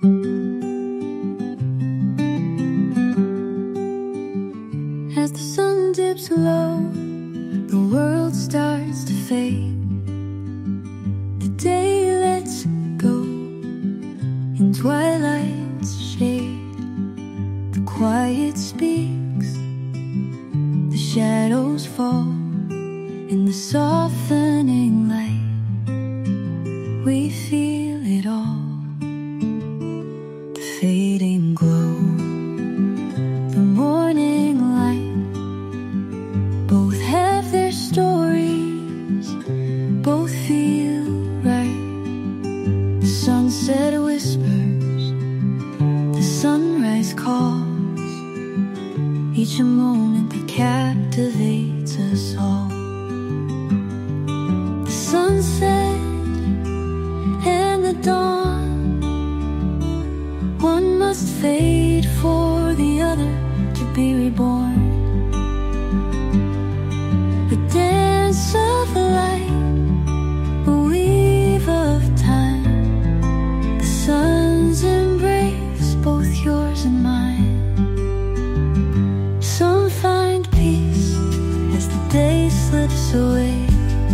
As the sun dips low, the world starts to fade. The day lets go in twilight's shade. The quiet speaks, the shadows fall in the softening light. We feel it all, the fading glow, the morning light. Both have their stories, both feel right. The sunset whispers, the sunrise calls, each a moment that captivates us all. The sunset and the dawn, one must fade for the other to be reborn. The dance of light, a weave of time, the sun's embrace, both yours and mine. Some find peace as the day slips away,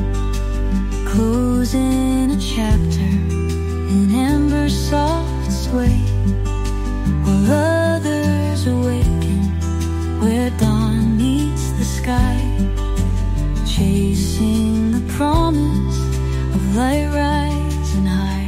closing a chapter in amber soft sway, while others awaken where dawn meets the sky, chasing the promise of light rising high.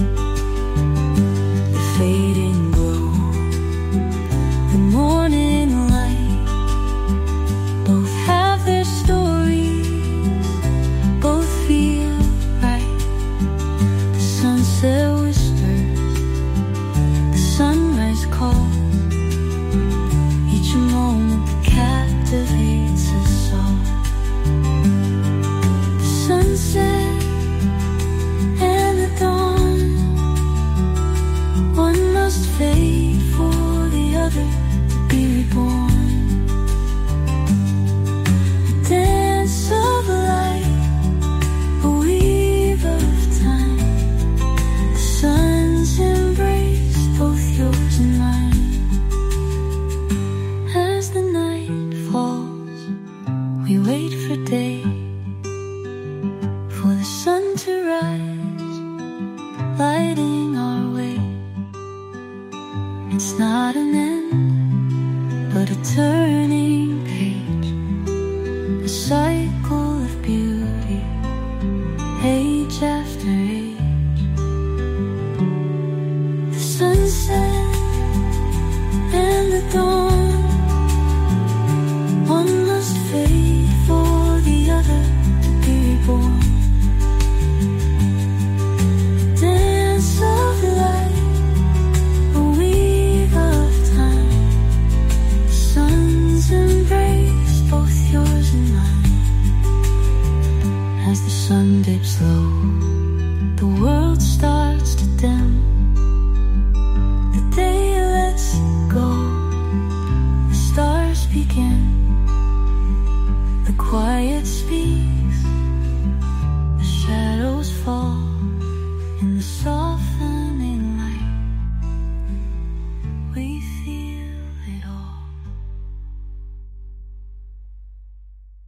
The fading glow, the morning light, both have their stories, both feel right. The sunset whispers, the sunrise calls, each a moment that captivates us all. Sunset and the dawn, one must fade for the other to be reborn. A dance of light, a weave of time, the sun's embrace, both yours and mine. As the night falls, we wait for day, for the sun to rise, lighting our way. It's not an end, but a turning page, a cycle of beauty, age after age. The sunset and the dawn, one must fade for the other to be reborn. Dance of light, a weave of time, the sun's embrace, both yours and mine. As the sun dips low, the world